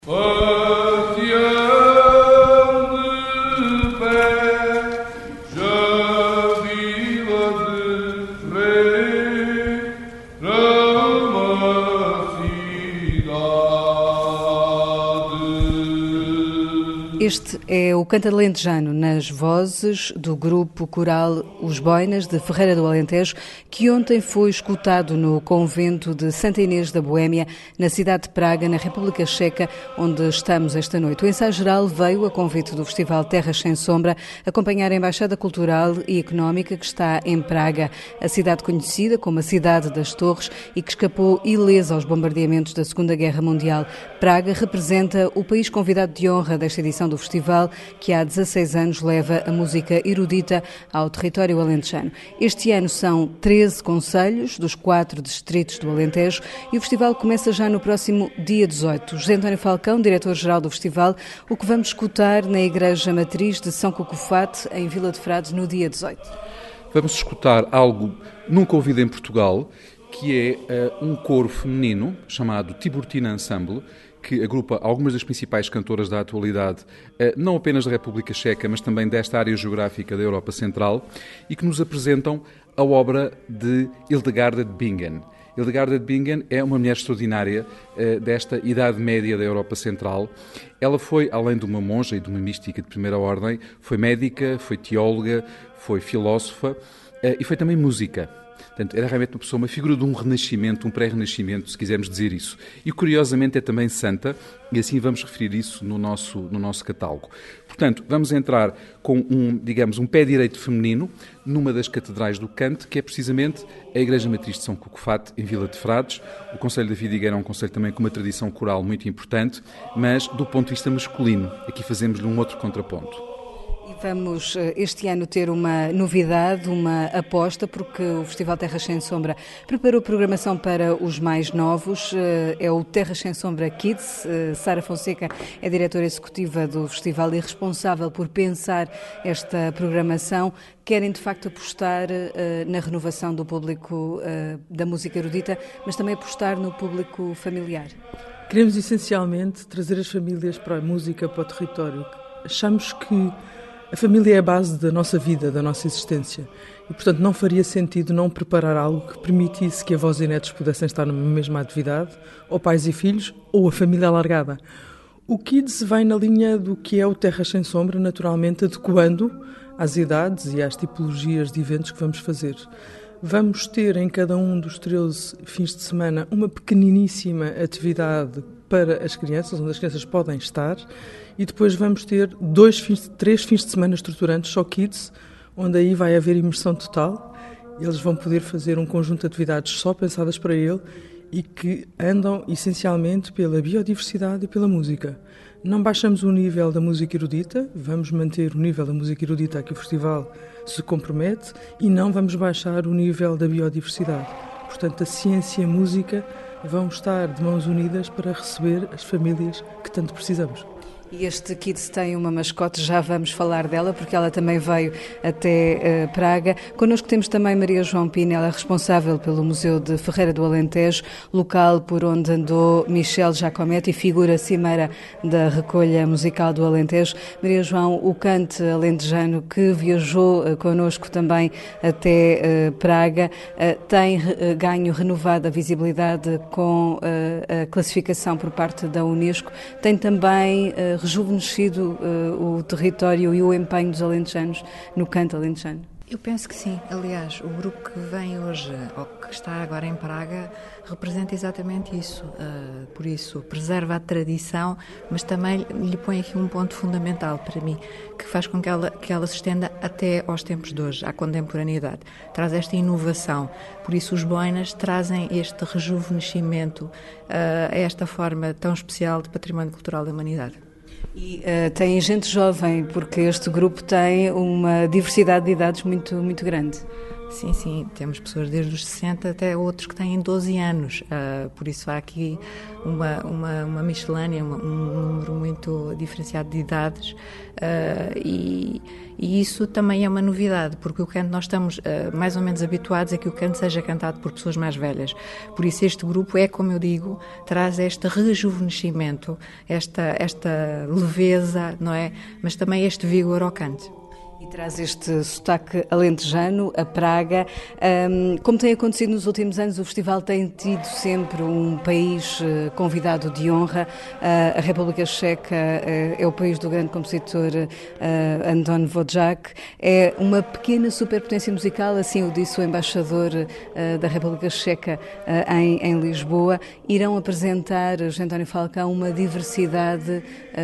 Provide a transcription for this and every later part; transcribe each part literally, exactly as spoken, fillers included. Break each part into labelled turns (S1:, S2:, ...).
S1: Patião de pé, já vila de Frei, uma cidade.
S2: Este é o Canto Alentejano, nas vozes do grupo coral Os Boinas, de Ferreira do Alentejo, que ontem foi escutado no convento de Santa Inês da Boémia, na cidade de Praga, na República Checa, onde estamos esta noite. O ensaio geral veio a convite do Festival Terras Sem Sombra acompanhar a Embaixada Cultural e Económica que está em Praga, a cidade conhecida como a Cidade das Torres e que escapou ilesa aos bombardeamentos da Segunda Guerra Mundial. Praga representa o país convidado de honra desta edição do festival, que há dezasseis anos leva a música erudita ao território alentejano. Este ano são treze concelhos dos quatro distritos do Alentejo e o festival começa já no próximo dia dezoito. José António Falcão, diretor-geral do festival, o que vamos escutar na Igreja Matriz de São Cucufate, em Vila de Frades, no dia dezoito.
S3: Vamos escutar algo nunca ouvido em Portugal, que é uh, um coro feminino chamado Tiburtina Ensemble, que agrupa algumas das principais cantoras da atualidade, não apenas da República Checa, mas também desta área geográfica da Europa Central, e que nos apresentam a obra de Hildegarda de Bingen. Hildegarda de Bingen é uma mulher extraordinária desta Idade Média da Europa Central. Ela foi, além de uma monja e de uma mística de primeira ordem, foi médica, foi teóloga, foi filósofa e foi também música. Portanto, era realmente uma pessoa, uma figura de um renascimento, um pré-renascimento, se quisermos dizer isso. E, curiosamente, é também santa, e assim vamos referir isso no nosso, no nosso catálogo. Portanto, vamos entrar com um, digamos, um pé direito feminino numa das catedrais do canto, que é precisamente a Igreja Matriz de São Cucufate, em Vila de Frades. O Concelho da Vidigueira é um concelho também com uma tradição coral muito importante, mas do ponto de vista masculino. Aqui fazemos-lhe um outro contraponto.
S2: Vamos este ano ter uma novidade, uma aposta, porque o Festival Terras Sem Sombra preparou programação para os mais novos. É o Terras Sem Sombra Kids. Sara Fonseca é diretora executiva do festival e responsável por pensar esta programação. Querem, de facto, apostar na renovação do público da música erudita, mas também apostar no público familiar.
S4: Queremos, essencialmente, trazer as famílias para a música, para o território. Achamos que a família é a base da nossa vida, da nossa existência. E, portanto, não faria sentido não preparar algo que permitisse que avós e netos pudessem estar na mesma atividade, ou pais e filhos, ou a família alargada. O Kids vai na linha do que é o Terras Sem Sombra, naturalmente adequando às idades e às tipologias de eventos que vamos fazer. Vamos ter em cada um dos treze fins de semana uma pequeniníssima atividade para as crianças, onde as crianças podem estar, e depois vamos ter dois fins, três fins de semana estruturantes, só Kids, onde aí vai haver imersão total. Eles vão poder fazer um conjunto de atividades só pensadas para ele e que andam essencialmente pela biodiversidade e pela música. Não baixamos o nível da música erudita, vamos manter o nível da música erudita a que o festival se compromete e não vamos baixar o nível da biodiversidade. Portanto, a ciência e a música vão estar de mãos unidas para receber as famílias que tanto precisamos.
S2: E este Kids tem uma mascote, já vamos falar dela, porque ela também veio até uh, Praga. Connosco temos também Maria João Pina, ela é responsável pelo Museu de Ferreira do Alentejo, local por onde andou Michel Giacometti, figura cimeira da recolha musical do Alentejo. Maria João, o cante alentejano que viajou uh, connosco também até uh, Praga, uh, tem uh, ganho renovada a visibilidade com uh, a classificação por parte da Unesco, tem também uh, rejuvenescido uh, o território e o empenho dos alentejanos no canto alentejano?
S5: Eu penso que sim. Aliás, o grupo que vem hoje, ou que está agora em Praga, representa exatamente isso. Uh, por isso, preserva a tradição, mas também lhe põe aqui um ponto fundamental para mim, que faz com que ela, que ela se estenda até aos tempos de hoje, à contemporaneidade. Traz esta inovação. Por isso, os Boinas trazem este rejuvenescimento uh, a esta forma tão especial de património cultural da humanidade.
S2: E uh, tem gente jovem, porque este grupo tem uma diversidade de idades muito, muito grande.
S5: Sim, sim, temos pessoas desde os sessenta até outros que têm doze anos, uh, por isso há aqui uma, uma, uma miscelânea, uma, um número muito diferenciado de idades, uh, e, e isso também é uma novidade, porque o canto nós estamos uh, mais ou menos habituados a que o canto seja cantado por pessoas mais velhas, por isso este grupo é, como eu digo, traz este rejuvenescimento, esta, esta leveza, não é? Mas também este vigor ao canto.
S2: E traz este sotaque alentejano, a Praga. Um, como tem acontecido nos últimos anos, o festival tem tido sempre um país uh, convidado de honra. Uh, a República Checa uh, é o país do grande compositor uh, Anton Dvořák. É uma pequena superpotência musical, assim o disse o embaixador uh, da República Checa uh, em, em Lisboa. Irão apresentar, José António Falcão, uma diversidade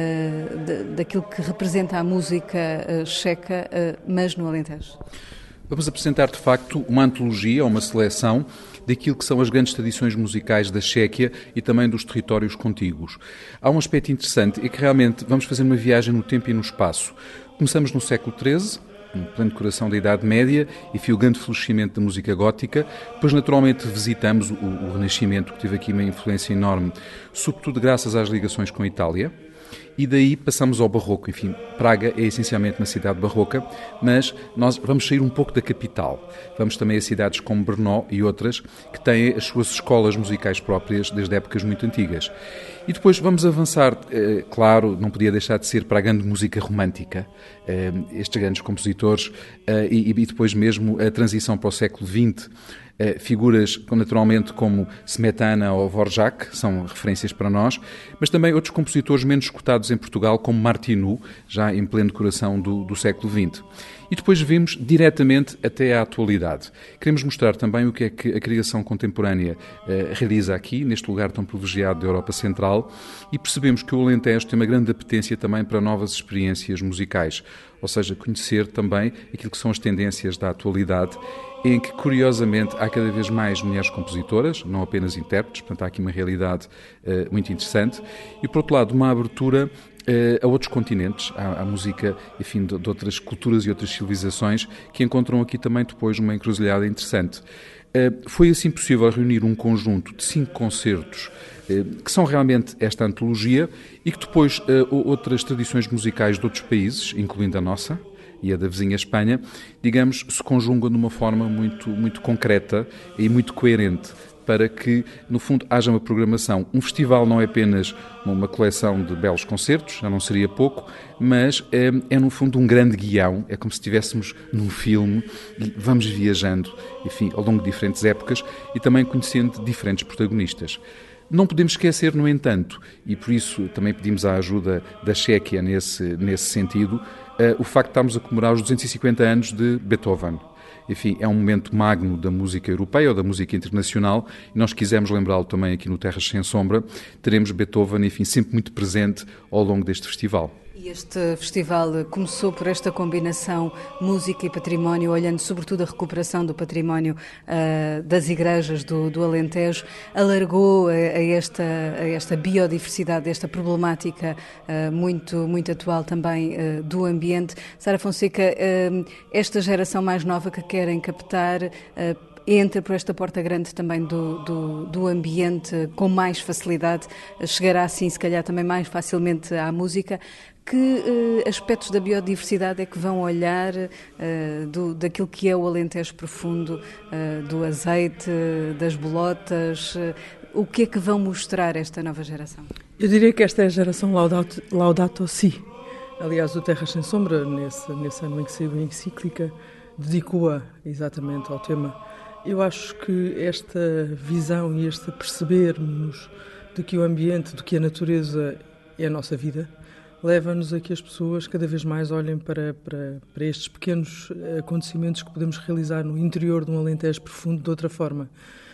S2: uh, de, daquilo que representa a música uh, checa, mas no Alentejo.
S3: Vamos apresentar, de facto, uma antologia, uma seleção daquilo que são as grandes tradições musicais da Chequia e também dos territórios contíguos. Há um aspecto interessante, é que realmente vamos fazer uma viagem no tempo e no espaço. Começamos no século treze, no pleno coração da Idade Média, e foi o grande florescimento da música gótica. Depois, naturalmente, visitamos o, o Renascimento, que teve aqui uma influência enorme, sobretudo graças às ligações com a Itália. E daí passamos ao barroco. Enfim, Praga é essencialmente uma cidade barroca, mas nós vamos sair um pouco da capital. Vamos também a cidades como Brno e outras, que têm as suas escolas musicais próprias desde épocas muito antigas. E depois vamos avançar, eh, claro, não podia deixar de ser para a grande música romântica, eh, estes grandes compositores, eh, e, e depois mesmo a transição para o século vinte. Uh, figuras, naturalmente, como Smetana ou Dvořák, são referências para nós, mas também outros compositores menos escutados em Portugal, como Martinů, já em pleno coração do, do século vinte. E depois vimos diretamente até à atualidade. Queremos mostrar também o que é que a criação contemporânea uh, realiza aqui, neste lugar tão privilegiado da Europa Central, e percebemos que o Alentejo tem uma grande apetência também para novas experiências musicais, ou seja, conhecer também aquilo que são as tendências da atualidade, em que, curiosamente, há cada vez mais mulheres compositoras, não apenas intérpretes, portanto, há aqui uma realidade uh, muito interessante, e, por outro lado, uma abertura uh, a outros continentes, à, à música, enfim, de, de outras culturas e outras civilizações, que encontram aqui também depois uma encruzilhada interessante. Uh, foi assim possível reunir um conjunto de cinco concertos uh, que são realmente esta antologia e que depois uh, outras tradições musicais de outros países, incluindo a nossa e a da vizinha Espanha, digamos, se conjugam de uma forma muito, muito concreta e muito coerente para que, no fundo, haja uma programação. Um festival não é apenas uma coleção de belos concertos, já não seria pouco, mas é, é no fundo, um grande guião, é como se estivéssemos num filme e vamos viajando, enfim, ao longo de diferentes épocas e também conhecendo diferentes protagonistas. Não podemos esquecer, no entanto, e por isso também pedimos a ajuda da Chequia nesse, nesse sentido, uh, o facto de estarmos a comemorar os duzentos e cinquenta anos de Beethoven. Enfim, é um momento magno da música europeia ou da música internacional e nós quisemos lembrá-lo também aqui no Terras Sem Sombra. Teremos Beethoven, enfim, sempre muito presente ao longo deste festival.
S2: E este festival começou por esta combinação música e património, olhando sobretudo a recuperação do património uh, das igrejas do, do Alentejo, alargou a, a, esta, a esta biodiversidade, esta problemática uh, muito, muito atual também uh, do ambiente. Sara Fonseca, uh, esta geração mais nova que querem captar uh, entra por esta porta grande também do, do, do ambiente com mais facilidade, chegará assim se calhar também mais facilmente à música. Que uh, aspectos da biodiversidade é que vão olhar uh, do, daquilo que é o Alentejo profundo, uh, do azeite, das bolotas? Uh, o que é que vão mostrar esta nova geração?
S4: Eu diria que esta é a geração Laudato, Laudato Si. Aliás, o Terras Sem Sombra, nesse, nesse ano em que saiu a encíclica, dedicou-a exatamente ao tema. Eu acho que esta visão e este percebermos de que o ambiente, de que a natureza é a nossa vida, leva-nos a que as pessoas cada vez mais olhem para, para, para estes pequenos acontecimentos que podemos realizar no interior de um Alentejo profundo de outra forma.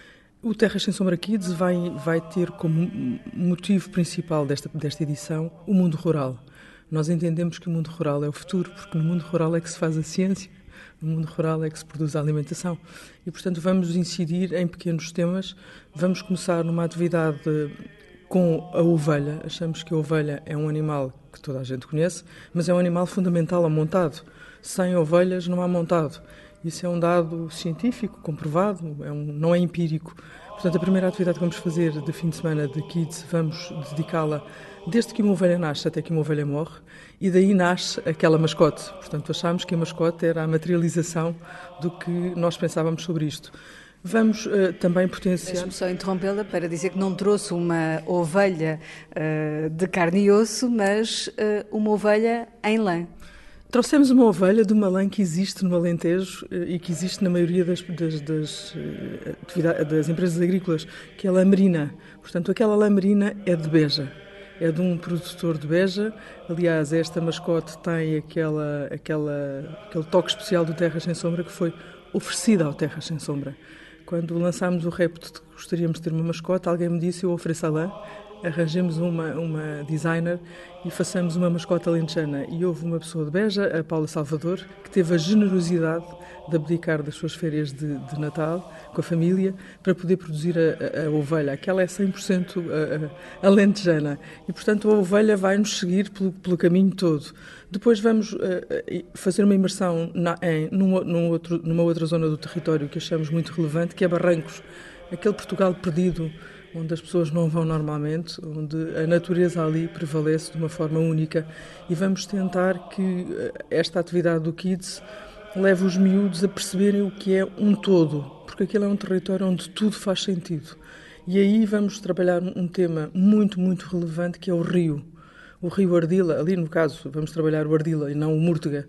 S4: O Terras Sem Sombra Kids vai, vai ter como motivo principal desta, desta edição o mundo rural. Nós entendemos que o mundo rural é o futuro, porque no mundo rural é que se faz a ciência, no mundo rural é que se produz a alimentação. E, portanto, vamos incidir em pequenos temas. Vamos começar numa atividade com a ovelha. Achamos que a ovelha é um animal que toda a gente conhece, mas é um animal fundamental amontado. Sem ovelhas não há montado. Isso é um dado científico, comprovado, é um, não é empírico. Portanto, a primeira atividade que vamos fazer de fim de semana de Kids, vamos dedicá-la desde que uma ovelha nasce até que uma ovelha morre, e daí nasce aquela mascote. Portanto, achámos que a mascote era a materialização do que nós pensávamos sobre isto. Vamos uh, também potenciar...
S2: Deixe-me só interrompê-la para dizer que não trouxe uma ovelha uh, de carne e osso, mas uh, uma ovelha em lã.
S4: Trouxemos uma ovelha de uma lã que existe no Alentejo e que existe na maioria das, das, das, das empresas agrícolas, que é a lã merina. Portanto, aquela lã merina é de Beja, é de um produtor de Beja. Aliás, esta mascote tem aquela, aquela, aquele toque especial do Terras Sem Sombra que foi oferecida ao Terras Sem Sombra. Quando lançámos o repto de que gostaríamos de ter uma mascote, alguém me disse, eu ofereço a lã. Arranjemos uma, uma designer e façamos uma mascote alentejana. E houve uma pessoa de Beja, a Paula Salvador, que teve a generosidade de abdicar das suas férias de, de Natal com a família para poder produzir a, a, a ovelha. Aquela é cem por cento a, a, alentejana. E, portanto, a ovelha vai-nos seguir pelo, pelo caminho todo. Depois vamos uh, fazer uma imersão na, em, num, num outro, numa outra zona do território que achamos muito relevante, que é Barrancos, aquele Portugal perdido, onde as pessoas não vão normalmente, onde a natureza ali prevalece de uma forma única, e vamos tentar que esta atividade do Kids leve os miúdos a perceberem o que é um todo, porque aquilo é um território onde tudo faz sentido. E aí vamos trabalhar um tema muito, muito relevante, que é o rio. O rio Ardila, ali no caso vamos trabalhar o Ardila e não o Múrtega,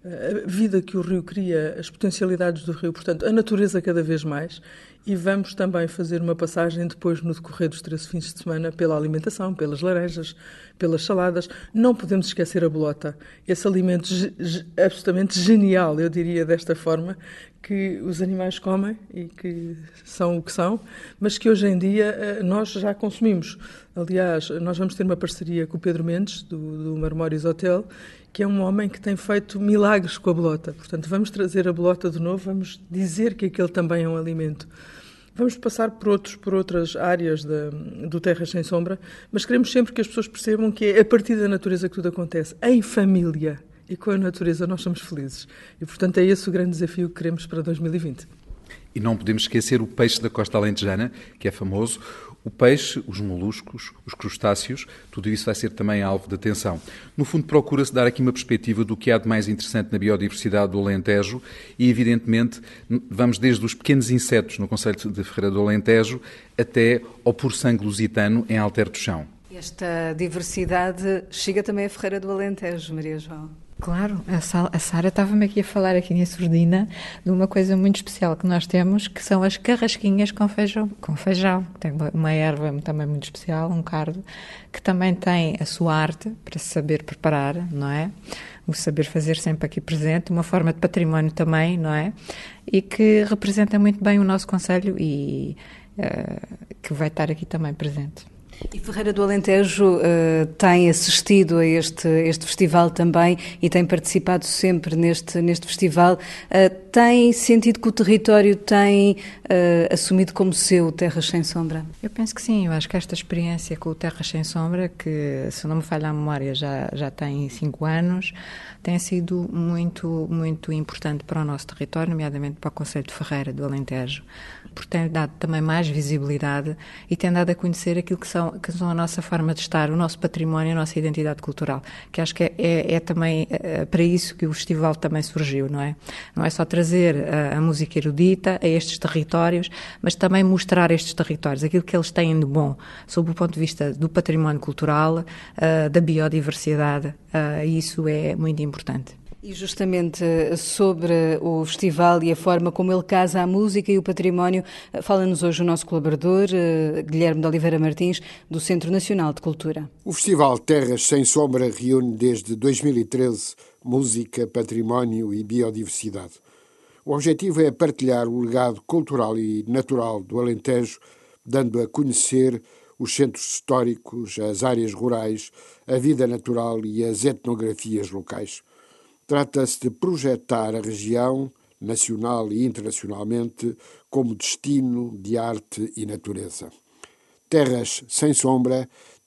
S4: a vida que o rio cria, as potencialidades do rio, portanto, a natureza cada vez mais, e vamos também fazer uma passagem depois no decorrer dos treze fins de semana pela alimentação, pelas laranjas, pelas saladas. Não podemos esquecer a bolota, esse alimento absolutamente genial, eu diria desta forma, que os animais comem e que são o que são, mas que hoje em dia nós já consumimos. Aliás, nós vamos ter uma parceria com o Pedro Mendes, do, do Marmórios Hotel, que é um homem que tem feito milagres com a bolota. Portanto, vamos trazer a bolota de novo, vamos dizer que aquele também é um alimento. Vamos passar por, outros, por outras áreas de, do Terras Sem Sombra, mas queremos sempre que as pessoas percebam que é a partir da natureza que tudo acontece, em família. E com a natureza nós somos felizes. E, portanto, é esse o grande desafio que queremos para dois mil e vinte.
S3: E não podemos esquecer o peixe da costa alentejana, que é famoso. O peixe, os moluscos, os crustáceos, tudo isso vai ser também alvo de atenção. No fundo, procura-se dar aqui uma perspectiva do que há de mais interessante na biodiversidade do Alentejo e, evidentemente, vamos desde os pequenos insetos no concelho de Ferreira do Alentejo até ao puro sangue lusitano em Alter do Chão.
S2: Esta diversidade chega também a Ferreira do Alentejo, Maria João.
S5: Claro, a Sara estava-me aqui a falar aqui em surdina de uma coisa muito especial que nós temos, que são as carrasquinhas com feijão. Com feijão, tem uma erva também muito especial, um cardo, que também tem a sua arte para se saber preparar, não é? O saber fazer sempre aqui presente, uma forma de património também, não é? E que representa muito bem o nosso concelho e uh, que vai estar aqui também presente.
S2: E Ferreira do Alentejo uh, tem assistido a este, este festival também e tem participado sempre neste, neste festival. Uh, tem sentido que o território tem uh, assumido como seu Terras Sem Sombra?
S5: Eu penso que sim. Eu acho que esta experiência com o Terras Sem Sombra, que se não me falha a memória já, já tem cinco anos, tem sido muito, muito importante para o nosso território, nomeadamente para o concelho de Ferreira do Alentejo, porque tem dado também mais visibilidade e tem dado a conhecer aquilo que são, que são a nossa forma de estar, o nosso património, a nossa identidade cultural, que acho que é, é, é também é para isso que o festival também surgiu, não é? Não é só trazer a, a música erudita a estes territórios, mas também mostrar estes territórios, aquilo que eles têm de bom, sob o ponto de vista do património cultural, uh, da biodiversidade, uh, isso é muito importante.
S2: E justamente sobre o festival e a forma como ele casa a música e o património, fala-nos hoje o nosso colaborador, Guilherme de Oliveira Martins, do Centro Nacional de Cultura.
S6: O Festival Terras Sem Sombra reúne desde dois mil e treze música, património e biodiversidade. O objetivo é partilhar o legado cultural e natural do Alentejo, dando a conhecer os centros históricos, as áreas rurais, a vida natural e as etnografias locais. Trata-se de projetar a região, nacional e internacionalmente, como destino de arte e natureza. Terras Sem Sombra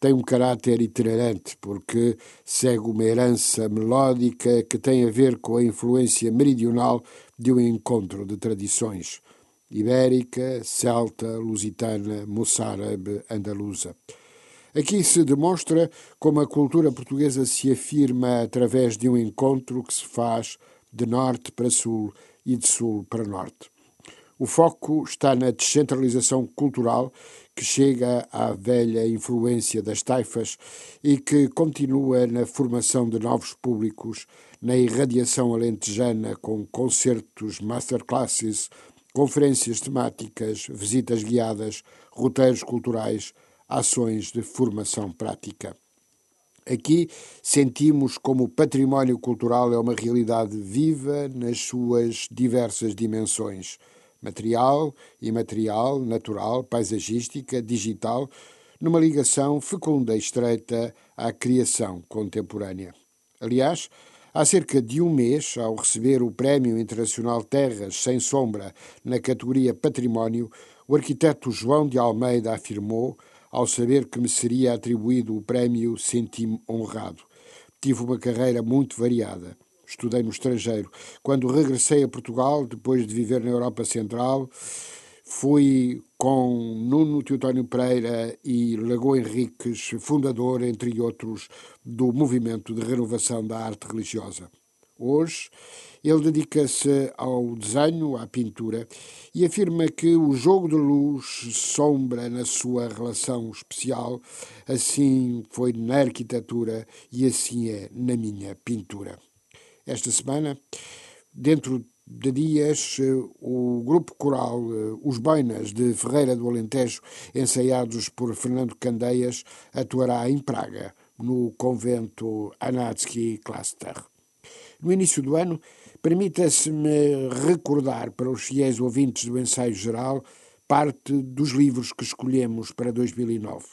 S6: tem um caráter itinerante, porque segue uma herança melódica que tem a ver com a influência meridional de um encontro de tradições ibérica, celta, lusitana, moçárabe, andaluza. Aqui se demonstra como a cultura portuguesa se afirma através de um encontro que se faz de norte para sul e de sul para norte. O foco está na descentralização cultural que chega à velha influência das taifas e que continua na formação de novos públicos, na irradiação alentejana com concertos, masterclasses, conferências temáticas, visitas guiadas, roteiros culturais, ações de formação prática. Aqui sentimos como o património cultural é uma realidade viva nas suas diversas dimensões: material, imaterial, natural, paisagística, digital, numa ligação fecunda e estreita à criação contemporânea. Aliás, há cerca de um mês, ao receber o Prémio Internacional Terras Sem Sombra na categoria Património, o arquiteto João de Almeida afirmou: ao saber que me seria atribuído o prémio, senti-me honrado. Tive uma carreira muito variada. Estudei no estrangeiro. Quando regressei a Portugal, depois de viver na Europa Central, fui com Nuno Teotónio Pereira e Lagoa Henriques, fundador, entre outros, do movimento de renovação da arte religiosa. Hoje, ele dedica-se ao desenho, à pintura, e afirma que o jogo de luz, sombra na sua relação especial, assim foi na arquitetura e assim é na minha pintura. Esta semana, dentro de dias, o grupo coral Os Boinas de Ferreira do Alentejo, ensaiados por Fernando Candeias, atuará em Praga, no convento Anatsky Klášter. No início do ano, permita-se-me recordar para os fiéis ouvintes do Ensaio Geral parte dos livros que escolhemos para dois mil e nove.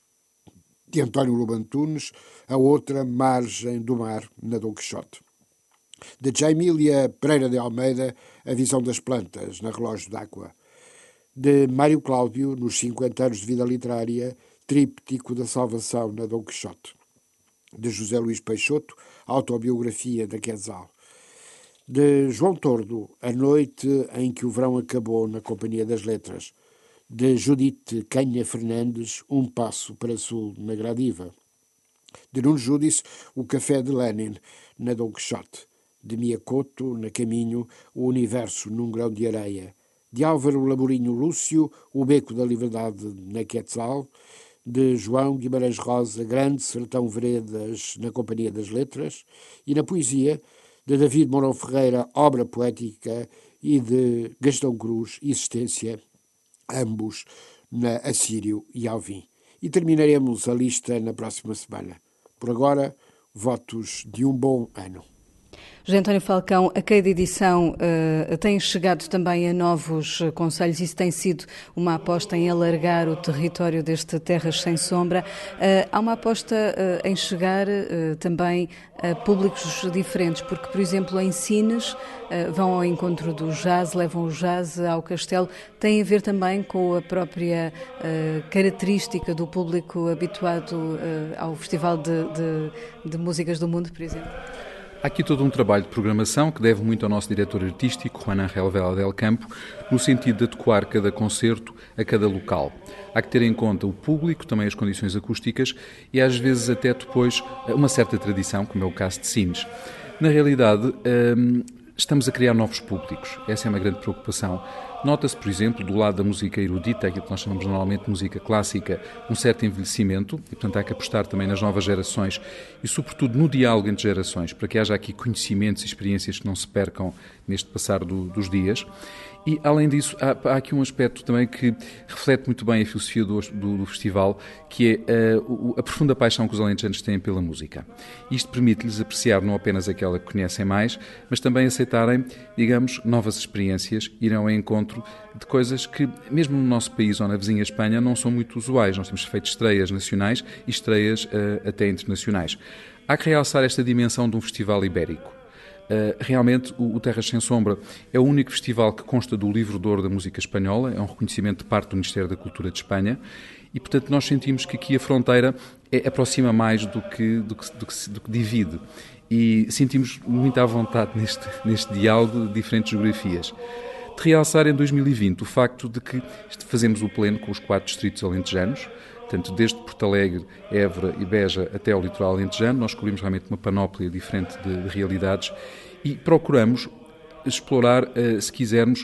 S6: De António Lobo Antunes, a outra Margem do Mar, na Dom Quixote. De Jaimília Pereira de Almeida, A Visão das Plantas, na Relógio d'Água. De Mário Cláudio, nos cinquenta anos de vida literária, Tríptico da Salvação, na Dom Quixote. De José Luís Peixoto, Autobiografia da Quetzal. De João Tordo, A Noite em que o Verão Acabou, na Companhia das Letras. De Judite Canha Fernandes, Um Passo para Sul, na Gradiva. De Nuno Júdice, O Café de Lenin, na Dom Quixote. De Miyakoto, Na Caminho, O Universo num Grão de Areia. De Álvaro Laborinho Lúcio, O Beco da Liberdade, na Quetzal. De João Guimarães Rosa, Grande Sertão Veredas, na Companhia das Letras. E na poesia, de David Mourão Ferreira, Obra Poética, e de Gastão Cruz, Existência, ambos na Assírio e Alvim. E terminaremos a lista na próxima semana. Por agora, votos de um bom ano.
S2: José António Falcão, a cada edição uh, tem chegado também a novos concelhos. Isso tem sido uma aposta em alargar o território deste Terras Sem Sombra. Uh, há uma aposta uh, em chegar uh, também a públicos diferentes, porque, por exemplo, em Sines uh, vão ao encontro do jazz, levam o jazz ao castelo. Tem a ver também com a própria uh, característica do público habituado uh, ao Festival de, de, de Músicas do Mundo, por exemplo?
S3: Há aqui todo um trabalho de programação que deve muito ao nosso diretor artístico, Juan Ángel Vela del Campo, no sentido de adequar cada concerto a cada local. Há que ter em conta o público, também as condições acústicas e às vezes até depois uma certa tradição, como é o caso de Sines. Na realidade, hum, estamos a criar novos públicos. Essa é uma grande preocupação. Nota-se, por exemplo, do lado da música erudita, aquilo que nós chamamos normalmente de música clássica, um certo envelhecimento, e portanto há que apostar também nas novas gerações e sobretudo no diálogo entre gerações, para que haja aqui conhecimentos e experiências que não se percam neste passar do, dos dias. E, além disso, há, há aqui um aspecto também que reflete muito bem a filosofia do, do, do festival, que é uh, a profunda paixão que os alentejanos têm pela música. Isto permite-lhes apreciar não apenas aquela que conhecem mais, mas também aceitarem, digamos, novas experiências, irem ao encontro de coisas que, mesmo no nosso país ou na vizinha Espanha, não são muito usuais. Nós temos feito estreias nacionais e estreias uh, até internacionais. Há que realçar esta dimensão de um festival ibérico. Uh, realmente, o, o Terras Sem Sombra é o único festival que consta do Livro de Ouro da Música Espanhola, é um reconhecimento de parte do Ministério da Cultura de Espanha, e, portanto, nós sentimos que aqui a fronteira é, aproxima mais do que, do que, do que, do que divide. E sentimos muito à vontade neste, neste diálogo de diferentes geografias. De realçar em dois mil e vinte o facto de que fazemos o pleno com os quatro distritos alentejanos, portanto, desde Porto Alegre, Évora e Beja até ao litoral alentejano, nós cobrimos realmente uma panóplia diferente de, de realidades e procuramos explorar, se quisermos,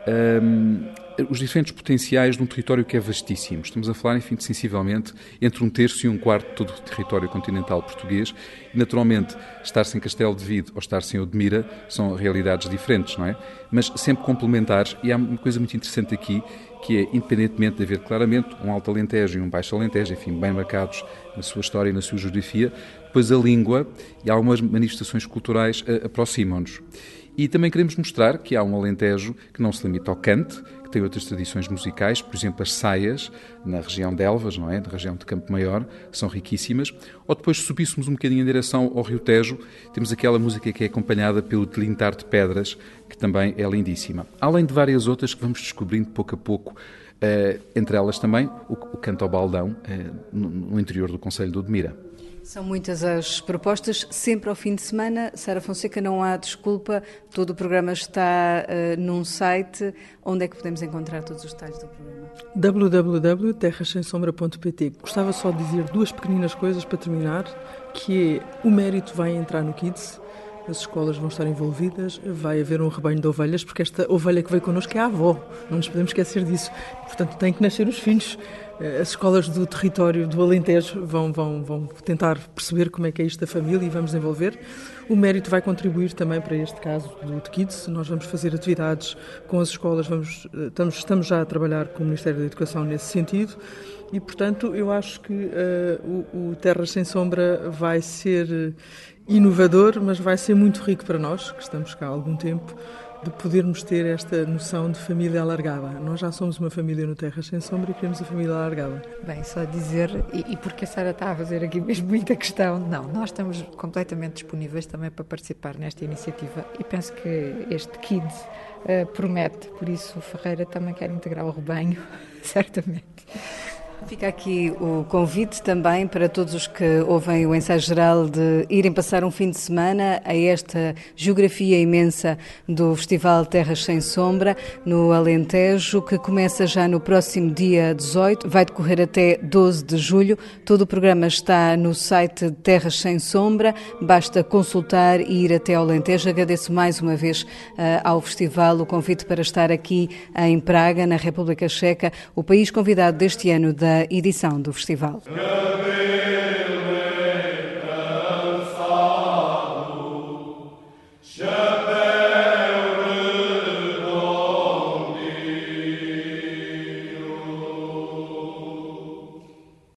S3: Um, os diferentes potenciais de um território que é vastíssimo. Estamos a falar, enfim, de sensivelmente entre um terço e um quarto de todo o território continental português. E, naturalmente, estar-se em Castelo de Vide ou estar-se em Odmira são realidades diferentes, não é? Mas sempre complementares. E há uma coisa muito interessante aqui, que é, independentemente de haver claramente um Alto Alentejo e um Baixo Alentejo, enfim, bem marcados na sua história e na sua geografia, depois a língua e algumas manifestações culturais aproximam-nos. E também queremos mostrar que há um Alentejo que não se limita ao cante, que tem outras tradições musicais, por exemplo, as saias, na região de Elvas, não é? Na região de Campo Maior, são riquíssimas. Ou depois, se subíssemos um bocadinho em direção ao Rio Tejo, temos aquela música que é acompanhada pelo tilintar de pedras, que também é lindíssima. Além de várias outras que vamos descobrindo pouco a pouco, uh, entre elas também o, o canto ao baldão, uh, no, no interior do concelho de Odmira.
S2: São muitas as propostas, sempre ao fim de semana. Sara Fonseca, não há desculpa, todo o programa está uh, num site. Onde é que podemos encontrar todos os detalhes do programa?
S4: w w w ponto terras sem sombra ponto p t. Gostava só de dizer duas pequeninas coisas para terminar, que é, o mérito vai entrar no Kids, as escolas vão estar envolvidas, vai haver um rebanho de ovelhas, porque esta ovelha que veio connosco é a avó, não nos podemos esquecer disso. Portanto, têm que nascer os filhos. As escolas do território do Alentejo vão, vão, vão tentar perceber como é que é isto da família e vamos envolver. O mérito vai contribuir também para este caso do Kids. Nós vamos fazer atividades com as escolas, vamos, estamos, estamos já a trabalhar com o Ministério da Educação nesse sentido e, portanto, eu acho que uh, o, o Terras Sem Sombra vai ser inovador, mas vai ser muito rico para nós, que estamos cá há algum tempo, de podermos ter esta noção de família alargada. Nós já somos uma família no Terras Sem Sombra e queremos a família alargada.
S5: Bem, só dizer, e, e porque a Sara está a fazer aqui mesmo muita questão, não, nós estamos completamente disponíveis também para participar nesta iniciativa e penso que este Kids uh, promete, por isso o Ferreira também quer integrar o rebanho, certamente.
S2: Fica aqui o convite também para todos os que ouvem o ensaio geral de irem passar um fim de semana a esta geografia imensa do Festival Terras Sem Sombra, no Alentejo, que começa já no próximo dia dezoito, vai decorrer até doze de julho. Todo o programa está no site de Terras Sem Sombra, basta consultar e ir até ao Alentejo. Agradeço mais uma vez uh, ao festival o convite para estar aqui em Praga, na República Checa, o país convidado deste ano da edição do festival.